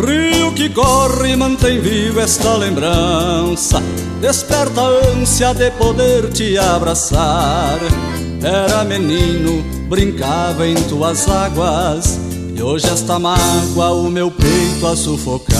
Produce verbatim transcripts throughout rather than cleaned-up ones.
Rio que corre mantém viva esta lembrança, desperta a ânsia de poder te abraçar. Era menino, brincava em tuas águas, e hoje esta mágoa o meu peito a sufocar.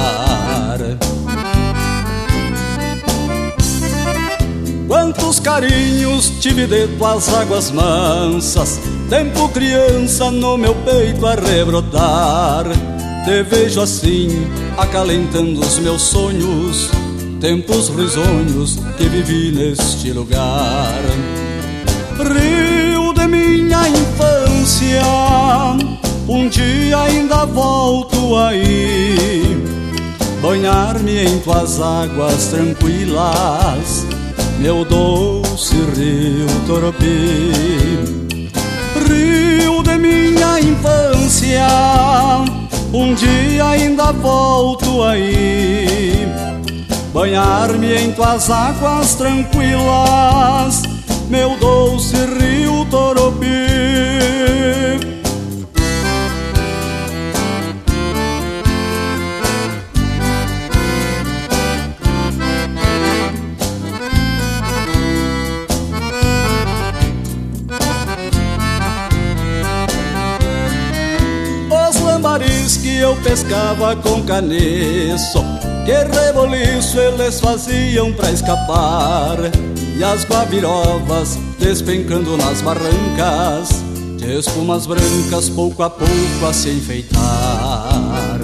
Quantos carinhos tive de tuas águas mansas, tempo criança no meu peito a rebrotar. Te vejo assim, acalentando os meus sonhos, tempos risonhos que vivi neste lugar. Rio de minha infância, um dia ainda volto aí, banhar-me em tuas águas tranquilas, meu doce rio Toropi. Rio de minha infância, um dia ainda volto aí, banhar-me em tuas águas tranquilas, meu doce rio Toropi. Que eu pescava com caniço, que reboliço eles faziam pra escapar, e as guabirovas despencando nas barrancas, de espumas brancas pouco a pouco a se enfeitar.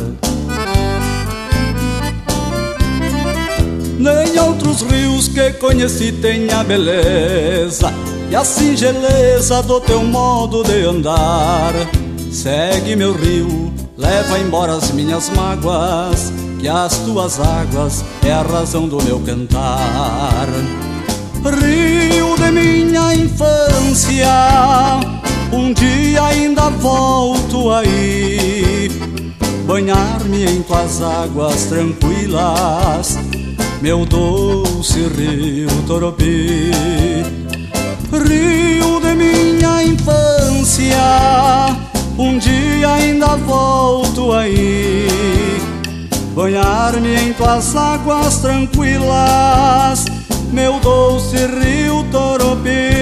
Nem outros rios que conheci têm a beleza e a singeleza do teu modo de andar. Segue meu rio, leva embora as minhas mágoas, que as tuas águas é a razão do meu cantar. Rio de minha infância, um dia ainda volto aí, banhar-me em tuas águas tranquilas, meu doce rio Toropi. Rio de minha infância, um dia ainda volto aí, banhar-me em tuas águas tranquilas, meu doce rio Toropi.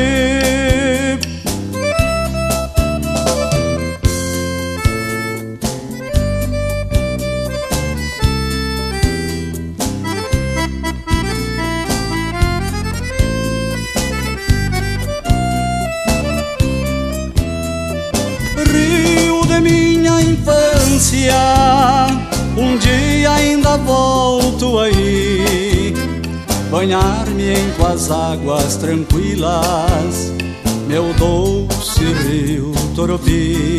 Um dia ainda volto aí, banhar-me em tuas águas tranquilas, meu doce rio Toropi.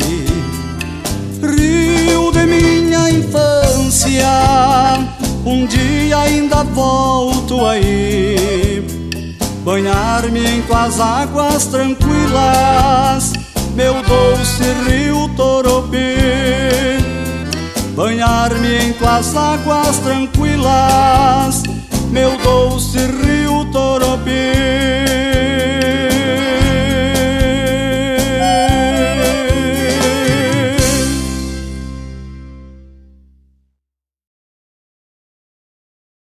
Rio de minha infância, um dia ainda volto aí, banhar-me em tuas águas tranquilas, meu doce rio Toropi. Banhar-me em tuas águas tranquilas, meu doce rio Toropi.